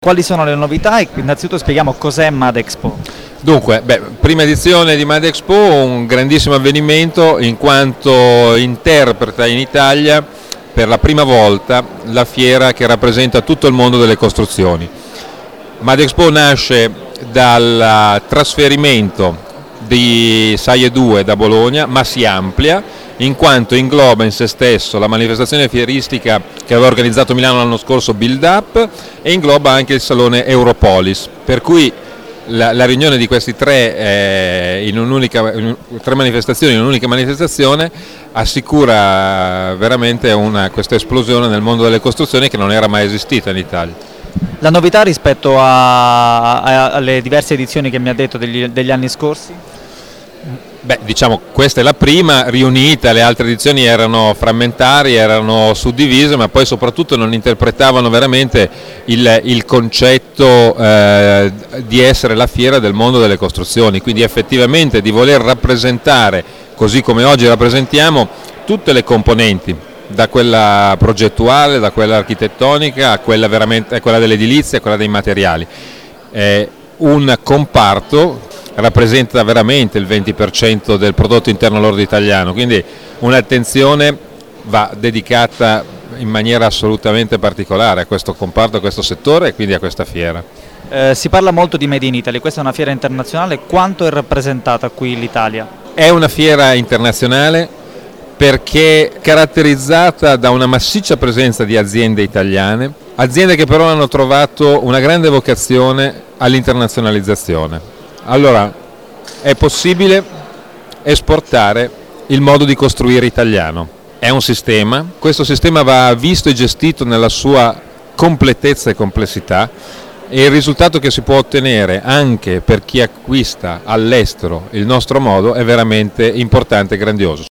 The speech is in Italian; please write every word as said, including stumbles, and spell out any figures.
Quali sono le novità e innanzitutto spieghiamo cos'è MADExpo. Dunque, beh, prima edizione di MADExpo, un grandissimo avvenimento in quanto interpreta in Italia per la prima volta la fiera che rappresenta tutto il mondo delle costruzioni. MADExpo nasce dal trasferimento di SAIE due da Bologna, ma si amplia in quanto ingloba in se stesso la manifestazione fieristica che aveva organizzato Milano l'anno scorso, Build Up, e ingloba anche il salone Europolis, per cui la, la riunione di questi tre, eh, in un'unica, in tre manifestazioni in un'unica manifestazione assicura veramente una, questa esplosione nel mondo delle costruzioni che non era mai esistita in Italia. La novità rispetto a, a, alle diverse edizioni che mi ha detto degli, degli anni scorsi? Beh, diciamo, questa è la prima riunita, le altre edizioni erano frammentarie, erano suddivise, ma poi soprattutto non interpretavano veramente il, il concetto eh, di essere la fiera del mondo delle costruzioni, quindi effettivamente di voler rappresentare, così come oggi rappresentiamo, tutte le componenti, da quella progettuale, da quella architettonica, a quella, veramente, a quella dell'edilizia, a quella dei materiali. È un comparto rappresenta veramente il venti per cento del prodotto interno lordo italiano, quindi un'attenzione va dedicata in maniera assolutamente particolare a questo comparto, a questo settore e quindi a questa fiera. Eh, si parla molto di Made in Italy, questa è una fiera internazionale, quanto è rappresentata qui l'Italia? È una fiera internazionale perché caratterizzata da una massiccia presenza di aziende italiane, aziende che però hanno trovato una grande vocazione all'internazionalizzazione. Allora, è possibile esportare il modo di costruire italiano. È un sistema, questo sistema va visto e gestito nella sua completezza e complessità e il risultato che si può ottenere anche per chi acquista all'estero il nostro modo è veramente importante e grandioso.